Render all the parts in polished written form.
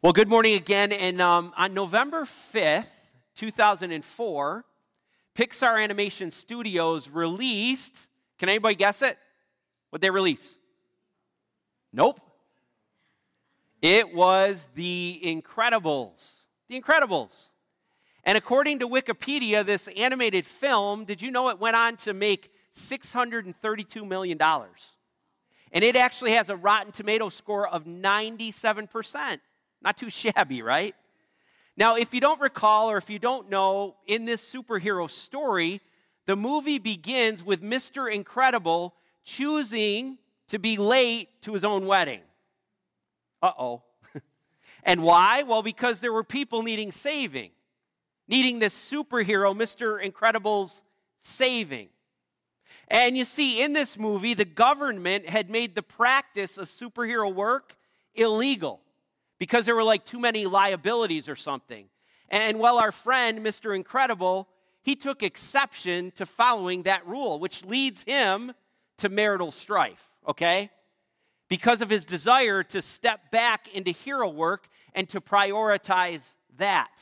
Well, good morning again. And on November 5th, 2004, Pixar Animation Studios released, can anybody guess it? What'd they release? Nope. It was The Incredibles. The Incredibles. And according to Wikipedia, this animated film, did you know it went on to make $632 million? And it actually has a Rotten Tomatoes score of 97%. Not too shabby, right? Now, if you don't recall or if you don't know, in this superhero story, the movie begins with Mr. Incredible choosing to be late to his own wedding. Uh-oh. And why? Well, because there were people needing saving, needing this superhero, Mr. Incredible's saving. And you see, in this movie, the government had made the practice of superhero work illegal, because there were like too many liabilities or something. And while our friend, Mr. Incredible, he took exception to following that rule, which leads him to marital strife, okay? Because of his desire to step back into hero work and to prioritize that.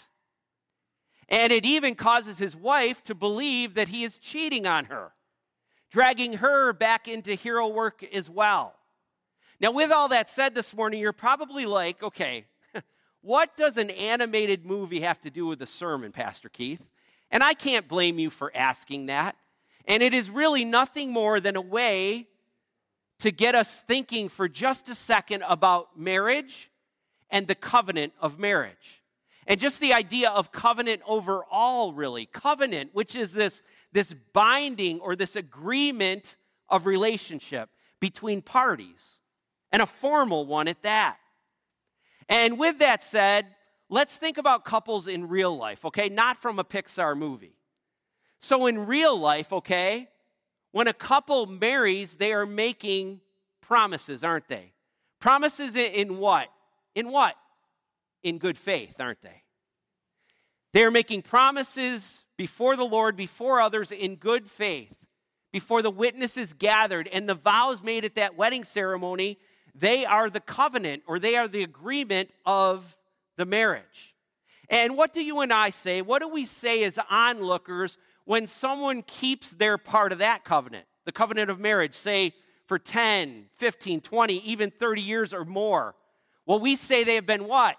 And it even causes his wife to believe that he is cheating on her, dragging her back into hero work as well. Now, with all that said this morning, you're probably like, okay, what does an animated movie have to do with a sermon, Pastor Keith? And I can't blame you for asking that. And it is really nothing more than a way to get us thinking for just a second about marriage and the covenant of marriage. And just the idea of covenant overall, really. Covenant, which is this binding or this agreement of relationship between parties. And a formal one at that. And with that said, let's think about couples in real life, okay? Not from a Pixar movie. So in real life, okay, when a couple marries, they are making promises, aren't they? Promises in what? In what? In good faith, aren't they? They are making promises before the Lord, before others, in good faith, before the witnesses gathered, and the vows made at that wedding ceremony, they are the covenant, or they are the agreement of the marriage. And what do you and I say? What do we say as onlookers when someone keeps their part of that covenant, the covenant of marriage, say for 10, 15, 20, even 30 years or more? Well, we say they have been what?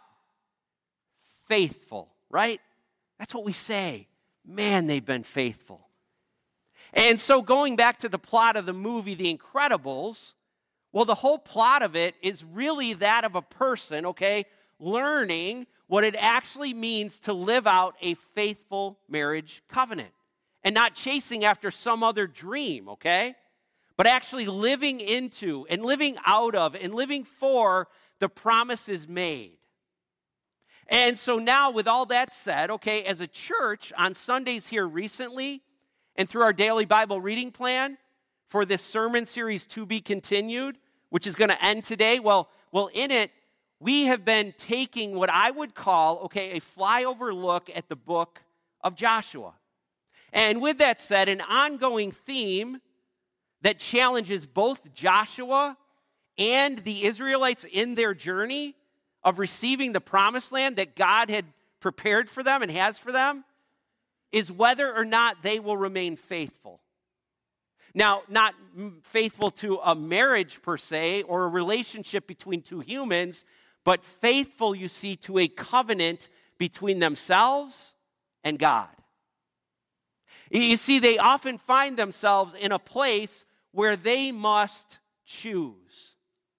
Faithful, right? That's what we say. Man, they've been faithful. And so going back to the plot of the movie, The Incredibles, well, the whole plot of it is really that of a person, okay, learning what it actually means to live out a faithful marriage covenant and not chasing after some other dream, okay, but actually living into and living out of and living for the promises made. And so now with all that said, okay, as a church on Sundays here recently and through our daily Bible reading plan, for this sermon series to be continued, which is going to end today. Well, in it, we have been taking what I would call, okay, a flyover look at the book of Joshua. And with that said, an ongoing theme that challenges both Joshua and the Israelites in their journey of receiving the promised land that God had prepared for them and has for them is whether or not they will remain faithful. Now, not faithful to a marriage per se or a relationship between two humans, but faithful, you see, to a covenant between themselves and God. You see, they often find themselves in a place where they must choose.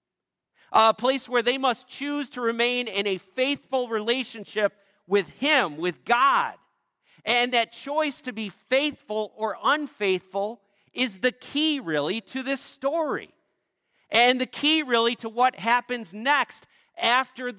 A place where they must choose to remain in a faithful relationship with Him, with God. And that choice to be faithful or unfaithful is the key, really, to this story. And the key, really, to what happens next after the ...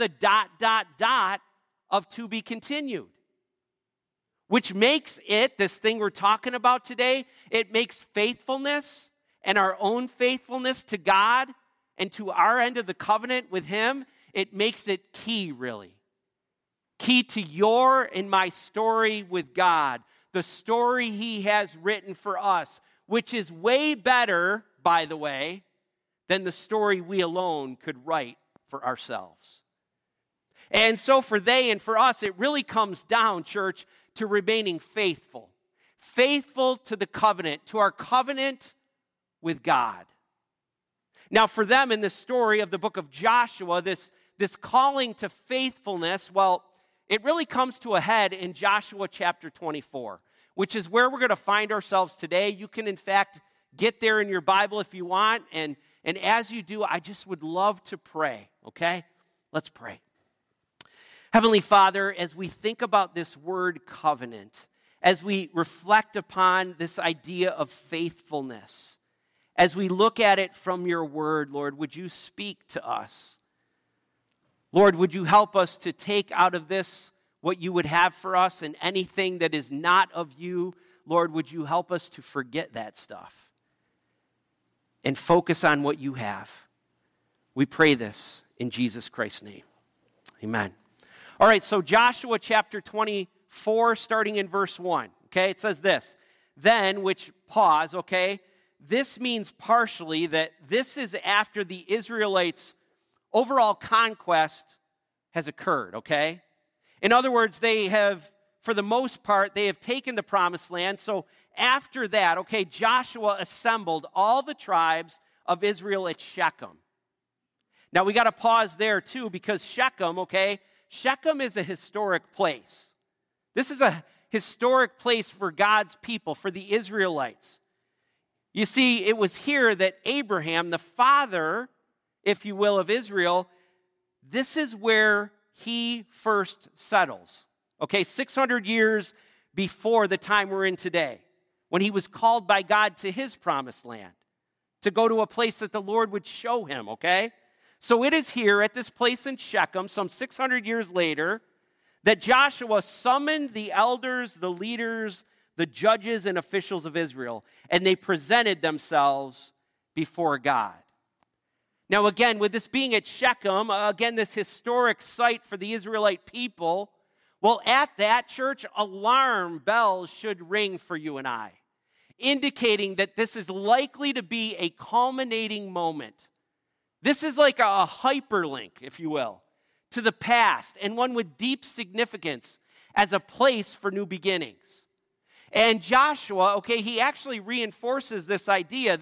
of to be continued. Which makes it, this thing we're talking about today, it makes faithfulness and our own faithfulness to God and to our end of the covenant with Him, it makes it key, really. Key to your and my story with God, the story He has written for us, which is way better, by the way, than the story we alone could write for ourselves. And so for they and for us, it really comes down, church, to remaining faithful. Faithful to the covenant, to our covenant with God. Now for them in the story of the book of Joshua, this calling to faithfulness, well, it really comes to a head in Joshua chapter 24, which is where we're going to find ourselves today. You can, in fact, get there in your Bible if you want. And as you do, I just would love to pray, okay? Let's pray. Heavenly Father, as we think about this word covenant, as we reflect upon this idea of faithfulness, as we look at it from your word, Lord, would you speak to us? Lord, would you help us to take out of this what you would have for us, and anything that is not of you, Lord, would you help us to forget that stuff and focus on what you have? We pray this in Jesus Christ's name. Amen. All right, so Joshua chapter 24, starting in verse 1, okay, it says this, then, which pause, okay, this means partially that this is after the Israelites' overall conquest has occurred, okay? In other words, they have, for the most part, they have taken the promised land. So after that, okay, Joshua assembled all the tribes of Israel at Shechem. Now we got to pause there too, because Shechem, okay, Shechem is a historic place. This is a historic place for God's people, for the Israelites. You see, it was here that Abraham, the father, if you will, of Israel, this is where he first settles. Okay, 600 years before the time we're in today, when he was called by God to his promised land, to go to a place that the Lord would show him, okay? So it is here at this place in Shechem, some 600 years later, that Joshua summoned the elders, the leaders, the judges, and officials of Israel, and they presented themselves before God. Now again, with this being at Shechem, again, this historic site for the Israelite people, well, at that church, alarm bells should ring for you and I, indicating that this is likely to be a culminating moment. This is like a hyperlink, if you will, to the past, and one with deep significance as a place for new beginnings. And Joshua, okay, he actually reinforces this idea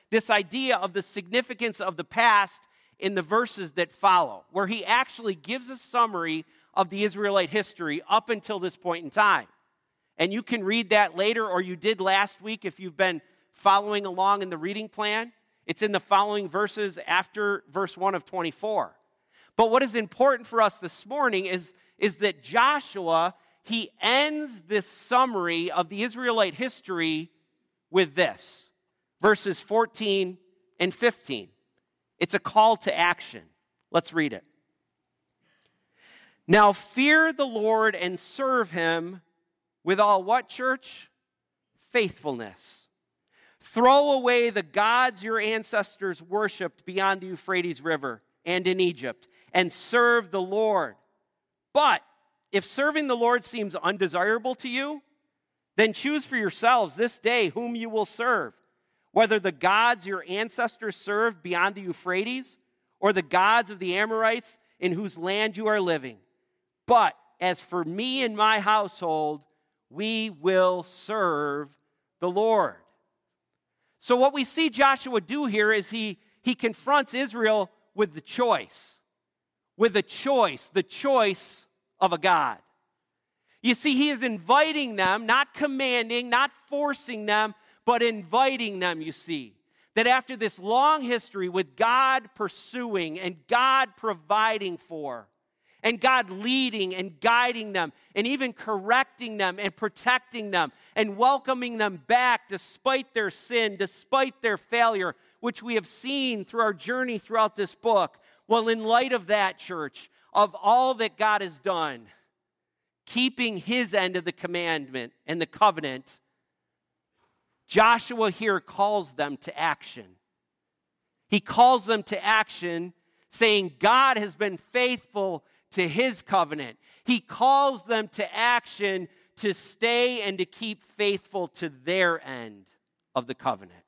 of the significance of the past in the verses that follow, where he actually gives a summary of the Israelite history up until this point in time. And you can read that later, or you did last week if you've been following along in the reading plan. It's in the following verses after verse 1 of 24. But what is important for us this morning is that Joshua, he ends this summary of the Israelite history with this. Verses 14 and 15. It's a call to action. Let's read it. Now fear the Lord and serve him with all what, church? Faithfulness. Throw away the gods your ancestors worshipped beyond the Euphrates River and in Egypt, and serve the Lord. But if serving the Lord seems undesirable to you, then choose for yourselves this day whom you will serve, whether the gods your ancestors served beyond the Euphrates, or the gods of the Amorites in whose land you are living. But as for me and my household, we will serve the Lord. So what we see Joshua do here is he confronts Israel with the choice the choice of a God. You see, he is inviting them, not commanding, not forcing them, but inviting them, you see. That after this long history with God pursuing and God providing for, and God leading and guiding them, and even correcting them and protecting them, and welcoming them back despite their sin, despite their failure, which we have seen through our journey throughout this book. Well, in light of that, church, of all that God has done, keeping his end of the commandment and the covenant, Joshua here calls them to action. He calls them to action, saying God has been faithful to his covenant. He calls them to action to stay and to keep faithful to their end of the covenant.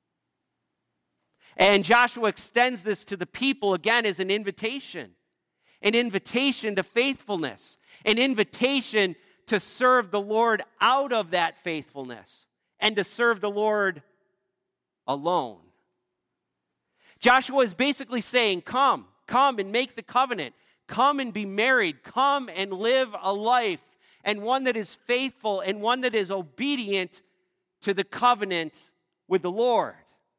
And Joshua extends this to the people again as an invitation. an invitation to faithfulness, an invitation to serve the Lord out of that faithfulness and to serve the Lord alone. Joshua is basically saying, come and make the covenant. Come and be married. Come and live a life, and one that is faithful and one that is obedient to the covenant with the Lord.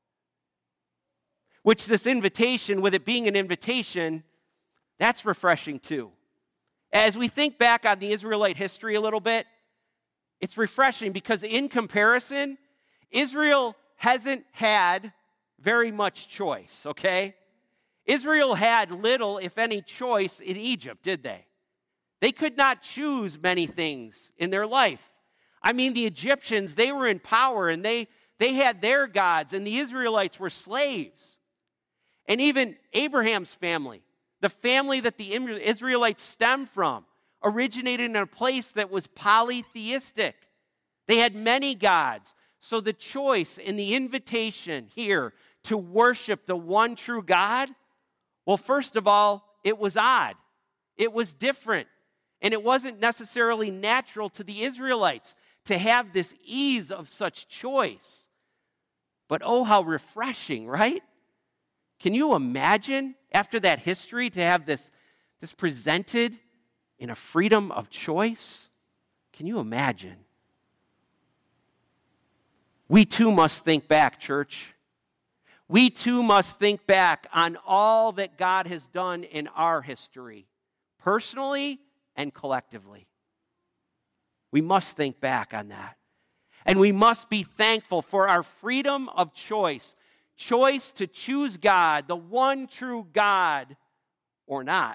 Which this invitation, with it being an invitation, that's refreshing too. As we think back on the Israelite history a little bit, it's refreshing because in comparison, Israel hasn't had very much choice, okay? Israel had little, if any, choice in Egypt, did they? They could not choose many things in their life. I mean, the Egyptians, they were in power and they had their gods, and the Israelites were slaves. And even Abraham's family, the family that the Israelites stemmed from, originated in a place that was polytheistic. They had many gods. So the choice and the invitation here to worship the one true God, well, first of all, it was odd. It was different. And it wasn't necessarily natural to the Israelites to have this ease of such choice. But oh, how refreshing, right? Can you imagine, after that history, to have this presented in a freedom of choice? Can you imagine? We too must think back, church. We too must think back on all that God has done in our history, personally and collectively. We must think back on that. And we must be thankful for our freedom of choice. Choice to choose God, the one true God, or not.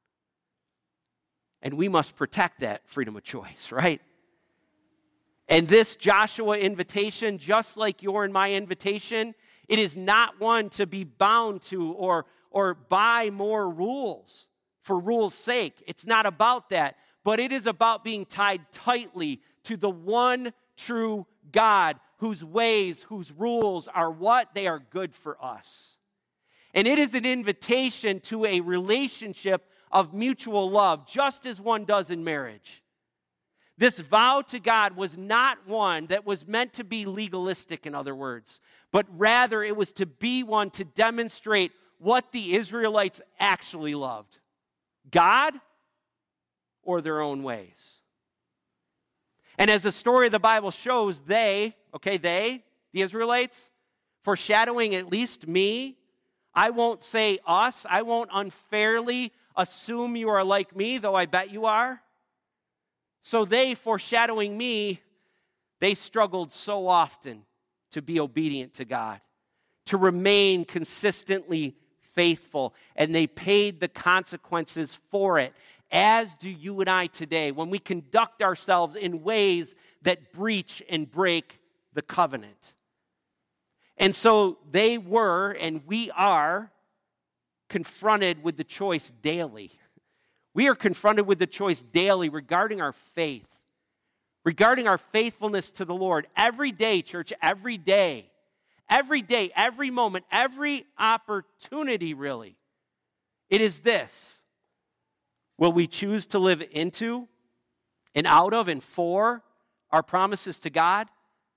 And we must protect that freedom of choice, right? And this Joshua invitation, just like your and my invitation, it is not one to be bound to or by more rules for rules' sake. It's not about that. But it is about being tied tightly to the one true God, whose ways, whose rules are what? They are good for us. And it is an invitation to a relationship of mutual love, just as one does in marriage. This vow to God was not one that was meant to be legalistic, in other words, but rather it was to be one to demonstrate what the Israelites actually loved: God or their own ways. And as the story of the Bible shows, the Israelites, foreshadowing at least me, I won't say us, I won't unfairly assume you are like me, though I bet you are. So they, foreshadowing me, they struggled so often to be obedient to God, to remain consistently faithful, and they paid the consequences for it, as do you and I today, when we conduct ourselves in ways that breach and break the covenant. And so they were, and we are, confronted with the choice daily. We are confronted with the choice daily regarding our faith, regarding our faithfulness to the Lord. Every day, church, every day, every moment, every opportunity, really. It is this. Will we choose to live into and out of and for our promises to God?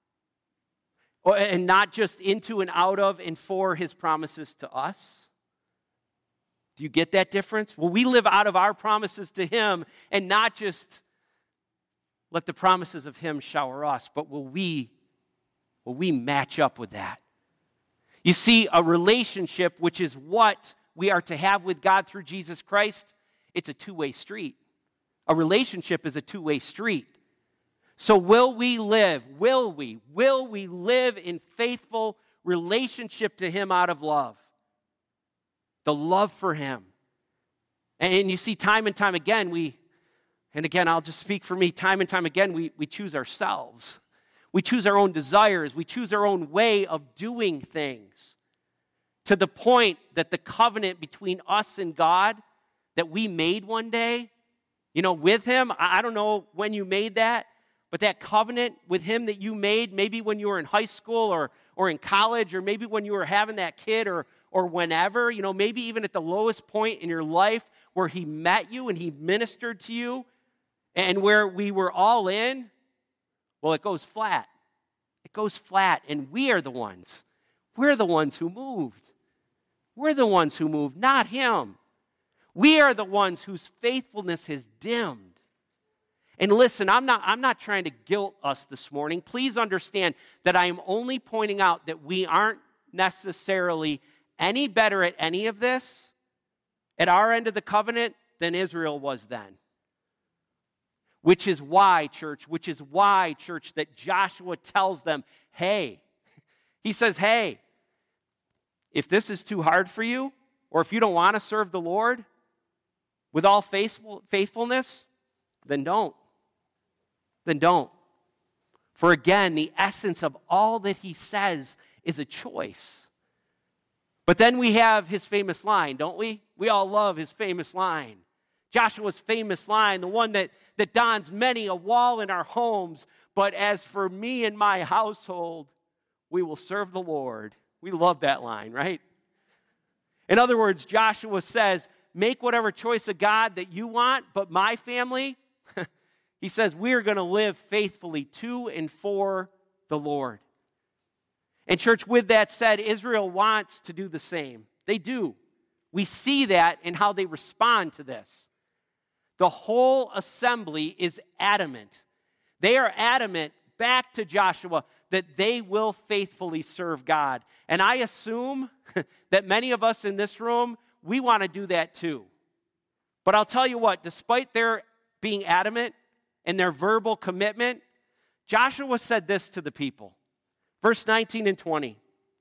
And not just into and out of and for His promises to us? Do you get that difference? Will we live out of our promises to Him and not just let the promises of Him shower us, but will we match up with that? You see, a relationship, which is what we are to have with God through Jesus Christ, it's a two-way street. A relationship is a two-way street. So will we live in faithful relationship to Him out of love? The love for Him. And you see, time and time again, I'll just speak for me, time and time again, we choose ourselves. We choose our own desires. We choose our own way of doing things, to the point that the covenant between us and God that we made one day, with Him, I don't know when you made that, but that covenant with Him that you made, maybe when you were in high school or in college, or maybe when you were having that kid or or whenever, maybe even at the lowest point in your life where he met you and he ministered to you and where we were all in, well, it goes flat. It goes flat, and we're the ones who moved. We're the ones who moved, not him. We are the ones whose faithfulness has dimmed. And listen, I'm not trying to guilt us this morning. Please understand that I am only pointing out that we aren't necessarily any better at any of this at our end of the covenant than Israel was then. Which is why, church, that Joshua tells them, hey, he says, hey, if this is too hard for you, or if you don't want to serve the Lord with all faithfulness, then don't. Then don't. For again, the essence of all that he says is a choice. But then we have his famous line, don't we? We all love his famous line. Joshua's famous line, the one that dons many a wall in our homes. But as for me and my household, we will serve the Lord. We love that line, right? In other words, Joshua says, make whatever choice of God that you want, but my family, he says, we're going to live faithfully to and for the Lord. And church, with that said, Israel wants to do the same. They do. We see that in how they respond to this. The whole assembly is adamant. They are adamant back to Joshua that they will faithfully serve God. And I assume that many of us in this room, we want to do that too. But I'll tell you what, despite their being adamant and their verbal commitment, Joshua said this to the people. Verse 19 and 20.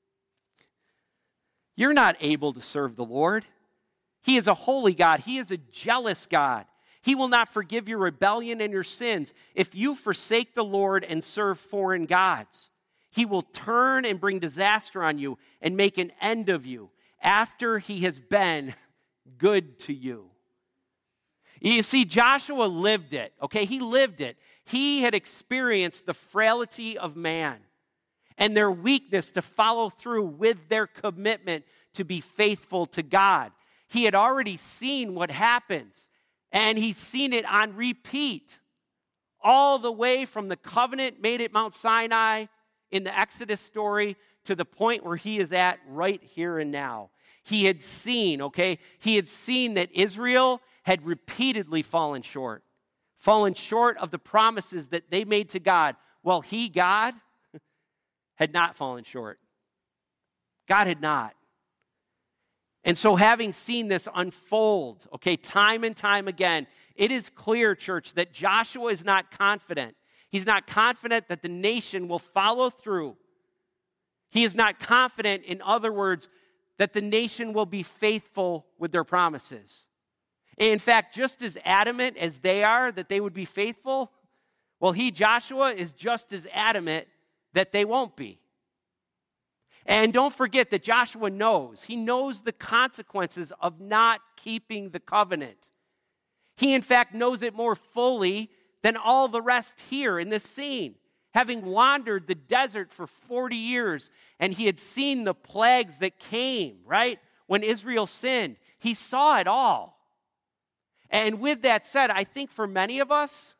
You're not able to serve the Lord. He is a holy God. He is a jealous God. He will not forgive your rebellion and your sins if you forsake the Lord and serve foreign gods. He will turn and bring disaster on you and make an end of you after he has been good to you. You see, Joshua lived it, okay? He lived it. He had experienced the frailty of man and their weakness to follow through with their commitment to be faithful to God. He had already seen what happens, and he's seen it on repeat, all the way from the covenant made at Mount Sinai in the Exodus story to the point where he is at right here and now. He had seen, okay? He had seen that Israel had repeatedly fallen short of the promises that they made to God, while he, God, had not fallen short. God had not. And so having seen this unfold, okay, time and time again, it is clear, church, that Joshua is not confident. He's not confident that the nation will follow through. He is not confident, in other words, that the nation will be faithful with their promises. In fact, just as adamant as they are that they would be faithful, well, Joshua, is just as adamant that they won't be. And don't forget that Joshua knows. He knows the consequences of not keeping the covenant. He, in fact, knows it more fully than all the rest here in this scene. Having wandered the desert for 40 years, and he had seen the plagues that came, right, when Israel sinned. He saw it all. And with that said, I think for many of us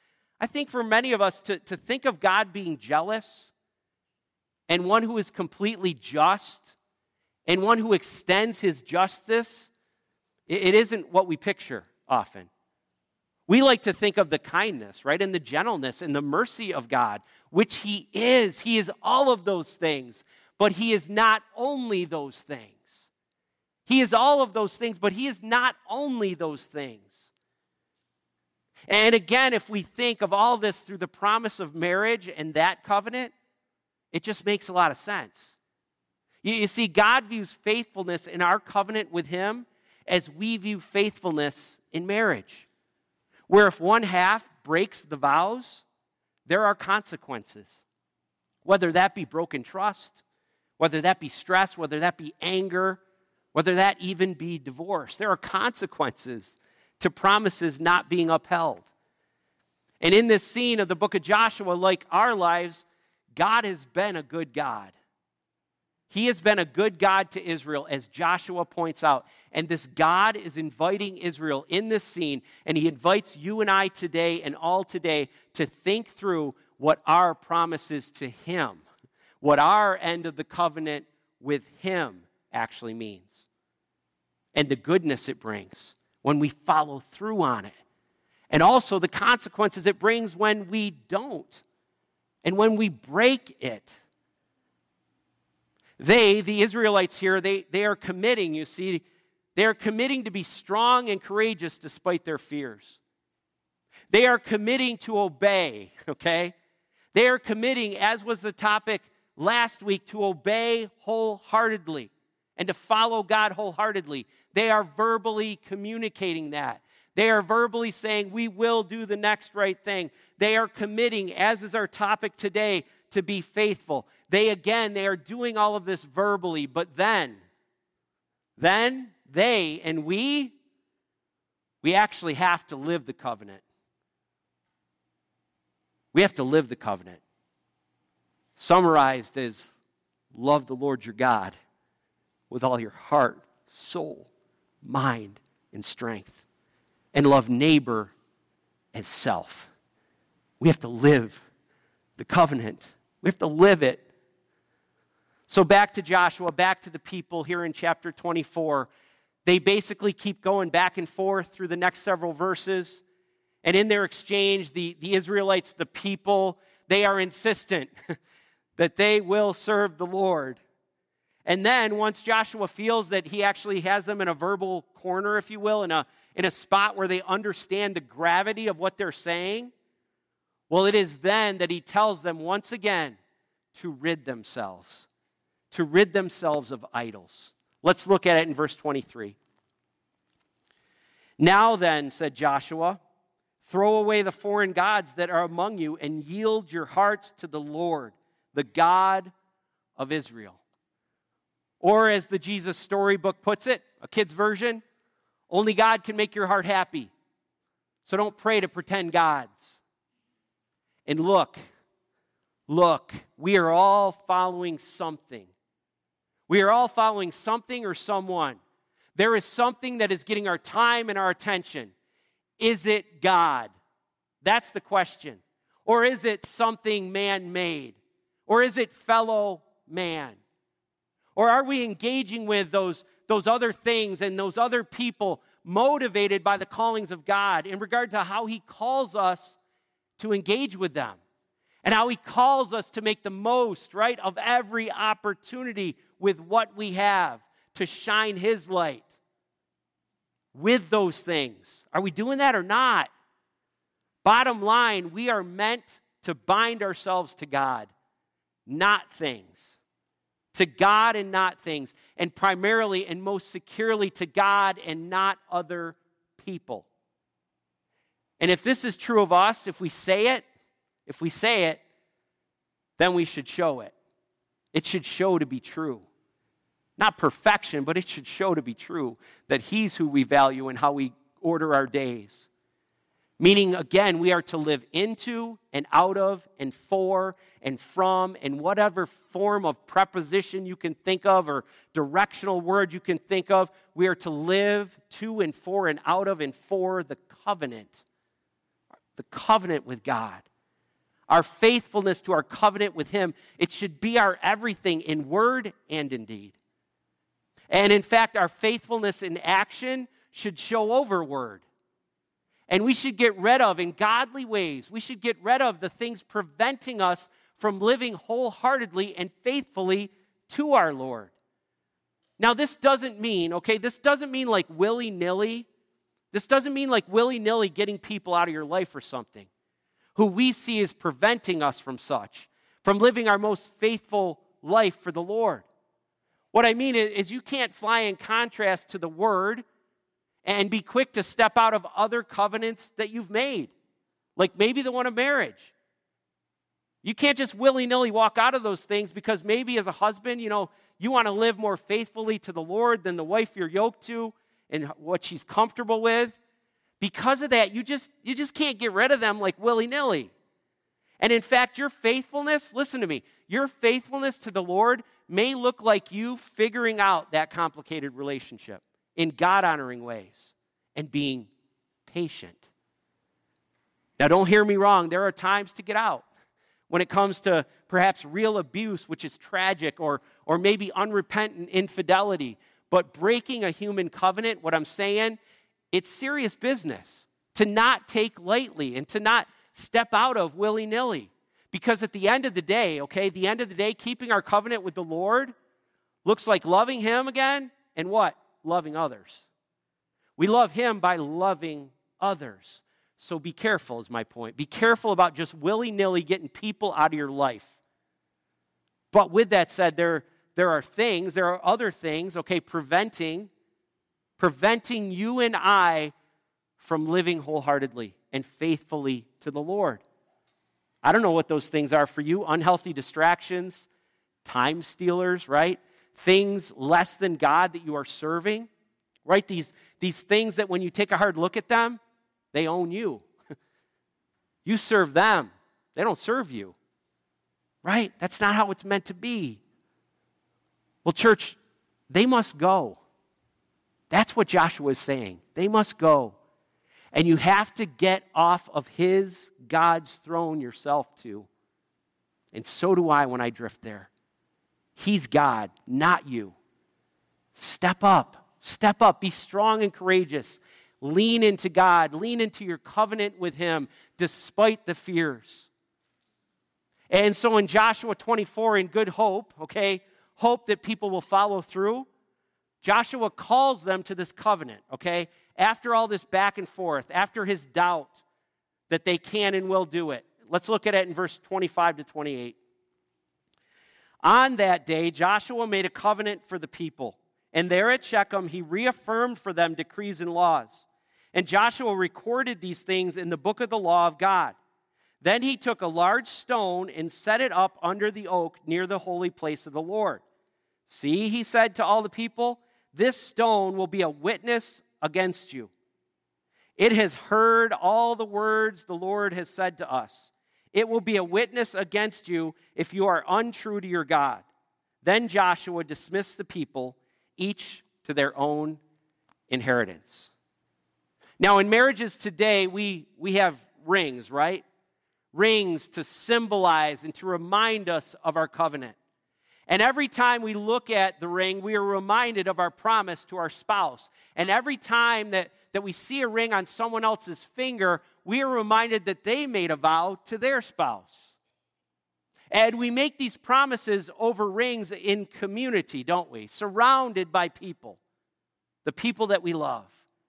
to think of God being jealous and one who is completely just and one who extends his justice, it isn't what we picture often. We like to think of the kindness, right, and the gentleness and the mercy of God, which he is. He is all of those things, but he is not only those things. He is all of those things, but he is not only those things. And again, if we think of all this through the promise of marriage and that covenant, it just makes a lot of sense. You see, God views faithfulness in our covenant with him as we view faithfulness in marriage, where if one half breaks the vows, there are consequences, whether that be broken trust, whether that be stress, whether that be anger, whether that even be divorce. There are consequences to promises not being upheld. And in this scene of the book of Joshua, like our lives, God has been a good God. He has been a good God to Israel, as Joshua points out. And this God is inviting Israel in this scene, and he invites you and I today and all today to think through what our promise is to him, what our end of the covenant with him actually means, and the goodness it brings when we follow through on it, and also the consequences it brings when we don't and when we break it. The Israelites here, they are committing, you see, they are committing to be strong and courageous despite their fears. They are committing to obey, okay? They are committing, as was the topic last week, to obey wholeheartedly and to follow God wholeheartedly. They are verbally communicating that. They are verbally saying, we will do the next right thing. They are committing, as is our topic today, to be faithful. They are doing all of this verbally, but then they and we actually have to live the covenant. We have to live the covenant. Summarized as, love the Lord your God with all your heart, soul, mind, and strength. And love neighbor as self. We have to live the covenant. We have to live it. So back to Joshua, back to the people here in chapter 24. They basically keep going back and forth through the next several verses. And in their exchange, the Israelites, the people, they are insistent that they will serve the Lord. And then once Joshua feels that he actually has them in a verbal corner, if you will, in a spot where they understand the gravity of what they're saying, well, it is then that he tells them once again to rid themselves of idols. Let's look at it in verse 23. Now then, said Joshua, throw away the foreign gods that are among you and yield your hearts to the Lord, the God of Israel. Or as the Jesus Storybook puts it, a kid's version, only God can make your heart happy. So don't pray to pretend gods. And look, we are all following something. We are all following something or someone. There is something that is getting our time and our attention. Is it God? That's the question. Or is it something man-made? Or is it fellow man? Or are we engaging with those other things and those other people motivated by the callings of God in regard to how he calls us to engage with them and how he calls us to make the most, right, of every opportunity with what we have to shine his light with those things? Are we doing that or not? Bottom line, we are meant to bind ourselves to God, not things. To God and not things, and primarily and most securely to God and not other people. And if this is true of us, if we say it, then we should show it. It should show to be true. Not perfection, but it should show to be true that he's who we value and how we order our days. Meaning, again, we are to live into and out of and for and from and whatever form of preposition you can think of or directional word you can think of. We are to live to and for and out of and for the covenant with God. Our faithfulness to our covenant with him, it should be our everything in word and in deed. And in fact, our faithfulness in action should show over word. And we should get rid of, in godly ways, we should get rid of the things preventing us from living wholeheartedly and faithfully to our Lord. Now, this doesn't mean like willy-nilly. This doesn't mean like willy-nilly getting people out of your life or something who we see as preventing us from living our most faithful life for the Lord. What I mean is you can't fly in contrast to the Word and be quick to step out of other covenants that you've made, like maybe the one of marriage. You can't just willy-nilly walk out of those things because maybe as a husband, you want to live more faithfully to the Lord than the wife you're yoked to and what she's comfortable with. Because of that, you just can't get rid of them like willy-nilly. And in fact, your faithfulness, listen to me, your faithfulness to the Lord may look like you figuring out that complicated relationship in God-honoring ways and being patient. Now, don't hear me wrong. There are times to get out when it comes to perhaps real abuse, which is tragic, or maybe unrepentant infidelity. But breaking a human covenant, what I'm saying, it's serious business to not take lightly and to not step out of willy-nilly. Because at the end of the day, keeping our covenant with the Lord looks like loving Him again and what? Loving others. We love Him by loving others. So be careful is my point. Be careful about just willy-nilly getting people out of your life. But with that said, there are other things, preventing you and I from living wholeheartedly and faithfully to the Lord. I don't know what those things are for you. Unhealthy distractions, time stealers, right? Things less than God that you are serving, right? These things that when you take a hard look at them, they own you. You serve them. They don't serve you, right? That's not how it's meant to be. Well, church, they must go. That's what Joshua is saying. They must go. And you have to get off of God's throne yourself too. And so do I when I drift there. He's God, not you. Step up. Step up. Be strong and courageous. Lean into God. Lean into your covenant with Him despite the fears. And so in Joshua 24, in good hope, hope that people will follow through, Joshua calls them to this covenant, after all this back and forth, after his doubt that they can and will do it. Let's look at it in verse 25 to 28. On that day, Joshua made a covenant for the people, and there at Shechem he reaffirmed for them decrees and laws. And Joshua recorded these things in the book of the law of God. Then he took a large stone and set it up under the oak near the holy place of the Lord. See, he said to all the people, this stone will be a witness against you. It has heard all the words the Lord has said to us. It will be a witness against you if you are untrue to your God. Then Joshua dismissed the people, each to their own inheritance. Now, in marriages today, we have rings, right? Rings to symbolize and to remind us of our covenant. And every time we look at the ring, we are reminded of our promise to our spouse. And every time that we see a ring on someone else's finger, we are reminded that they made a vow to their spouse. And we make these promises over rings in community, don't we? Surrounded by people, the people that we love.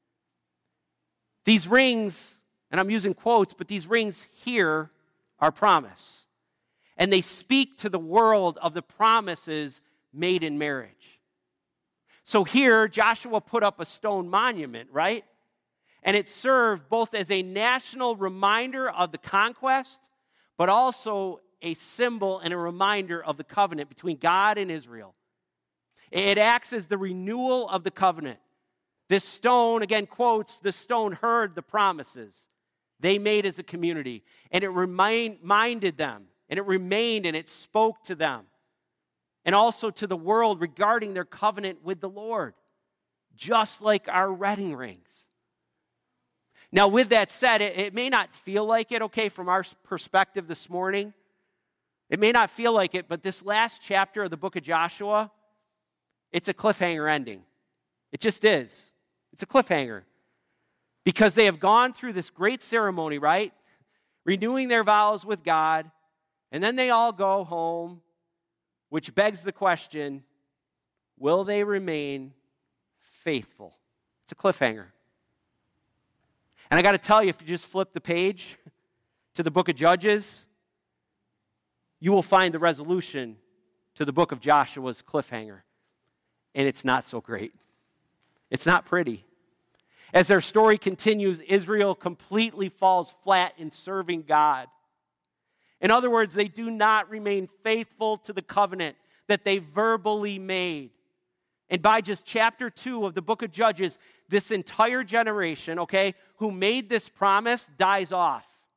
These rings, and I'm using quotes, but these rings here are promise. And they speak to the world of the promises made in marriage. So here, Joshua put up a stone monument, right? And it served both as a national reminder of the conquest, but also a symbol and a reminder of the covenant between God and Israel. It acts as the renewal of the covenant. This stone, again, quotes, the stone heard the promises they made as a community, and it reminded them, and it remained, and it spoke to them, and also to the world regarding their covenant with the Lord, just like our wedding rings. Now, with that said, it may not feel like it, from our perspective this morning. It may not feel like it, but this last chapter of the book of Joshua, it's a cliffhanger ending. It just is. It's a cliffhanger. Because they have gone through this great ceremony, right? Renewing their vows with God, and then they all go home, which begs the question, will they remain faithful? It's a cliffhanger. And I got to tell you, if you just flip the page to the book of Judges, you will find the resolution to the book of Joshua's cliffhanger. And it's not so great. It's not pretty. As their story continues, Israel completely falls flat in serving God. In other words, they do not remain faithful to the covenant that they verbally made. And by just chapter 2 of the book of Judges, this entire generation, who made this promise dies off.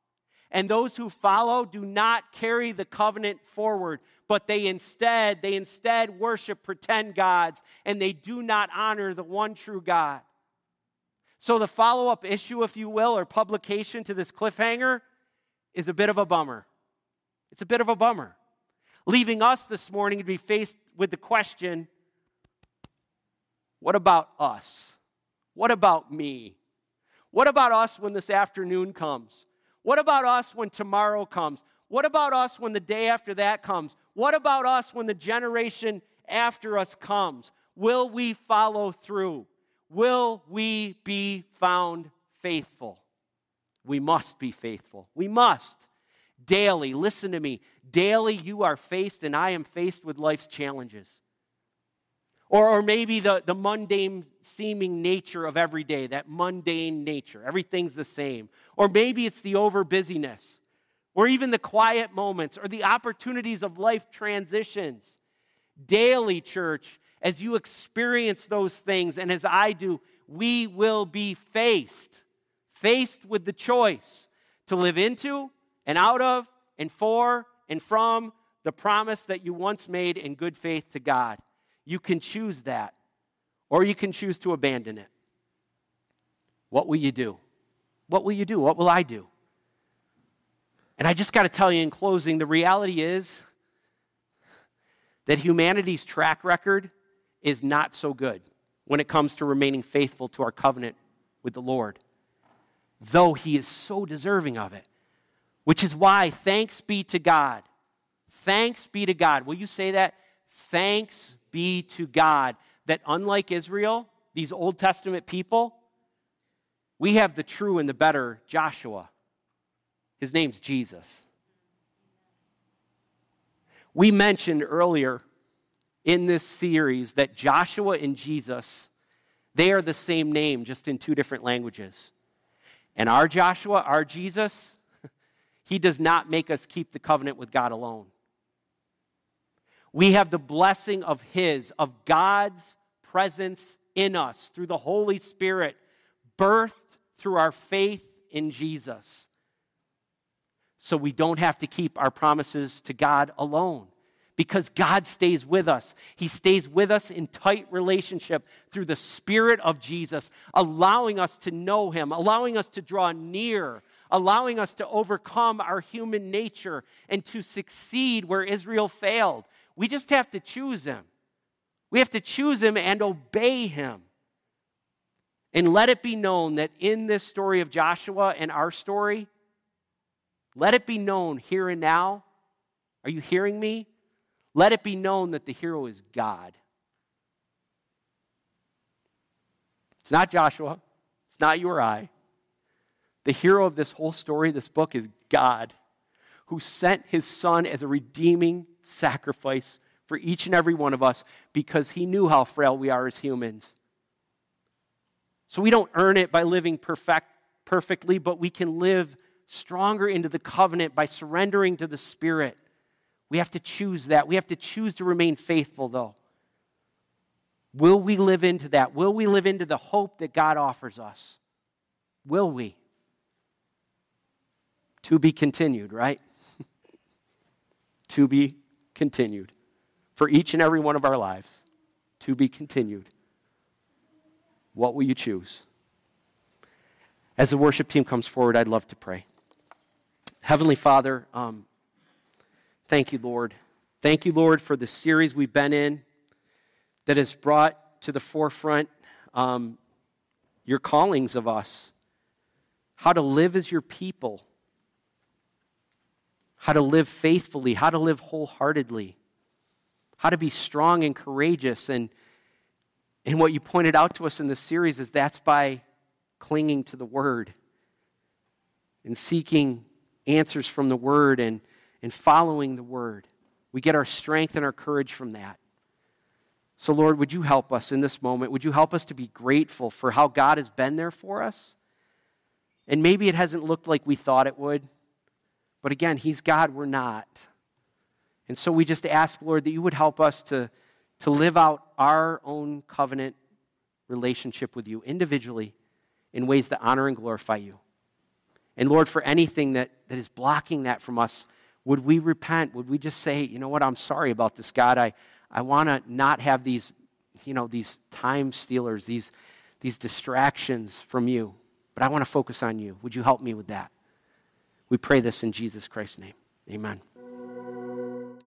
and those who follow do not carry the covenant forward, but they instead worship pretend gods, and they do not honor the one true God. So the follow-up issue, if you will, or publication to this cliffhanger is a bit of a bummer. It's a bit of a bummer, leaving us this morning to be faced with the question, what about us? What about me? What about us when this afternoon comes? What about us when tomorrow comes? What about us when the day after that comes? What about us when the generation after us comes? Will we follow through? Will we be found faithful? We must be faithful. We must. Daily, listen to me, daily you are faced and I am faced with life's challenges. Or maybe the mundane seeming nature of every day, that mundane nature. Everything's the same. Or maybe it's the over-busyness, or even the quiet moments, or the opportunities of life transitions. Daily, church, as you experience those things, and as I do, we will be faced with the choice to live into and out of and for and from the promise that you once made in good faith to God. You can choose that, or you can choose to abandon it. What will you do? What will you do? What will I do? And I just got to tell you in closing, the reality is that humanity's track record is not so good when it comes to remaining faithful to our covenant with the Lord, though He is so deserving of it, which is why thanks be to God. Thanks be to God. Will you say that? Thanks be to God that unlike Israel, these Old Testament people, we have the true and the better Joshua. His name's Jesus. We mentioned earlier in this series that Joshua and Jesus, they are the same name, just in two different languages. And our Joshua, our Jesus, He does not make us keep the covenant with God alone. We have the blessing of God's presence in us through the Holy Spirit, birthed through our faith in Jesus. So we don't have to keep our promises to God alone, because God stays with us. He stays with us in tight relationship through the Spirit of Jesus, allowing us to know Him, allowing us to draw near, allowing us to overcome our human nature and to succeed where Israel failed. We just have to choose Him. We have to choose Him and obey Him. And let it be known that in this story of Joshua and our story, let it be known here and now, are you hearing me? Let it be known that the hero is God. It's not Joshua. It's not you or I. The hero of this whole story, this book, is God, who sent His Son as a redeeming sacrifice for each and every one of us because He knew how frail we are as humans. So we don't earn it by living perfectly, but we can live stronger into the covenant by surrendering to the Spirit. We have to choose that. We have to choose to remain faithful, though. Will we live into that? Will we live into the hope that God offers us? Will we? To be continued, right? To be continued. For each and every one of our lives. To be continued. What will you choose? As the worship team comes forward, I'd love to pray. Heavenly Father, thank you, Lord. Thank you, Lord, for the series we've been in that has brought to the forefront your callings of us, how to live as your people, how to live faithfully, how to live wholeheartedly, how to be strong and courageous. And what you pointed out to us in this series is that's by clinging to the Word and seeking answers from the Word and following the Word. We get our strength and our courage from that. So, Lord, would you help us in this moment? Would you help us to be grateful for how God has been there for us? And maybe it hasn't looked like we thought it would. But again, He's God, we're not. And so we just ask, Lord, that you would help us to live out our own covenant relationship with you individually in ways that honor and glorify you. And Lord, for anything that is blocking that from us, would we repent? Would we just say, you know what, I'm sorry about this, God. I want to not have these, these time stealers, these distractions from you, but I want to focus on you. Would you help me with that? We pray this in Jesus Christ's name. Amen.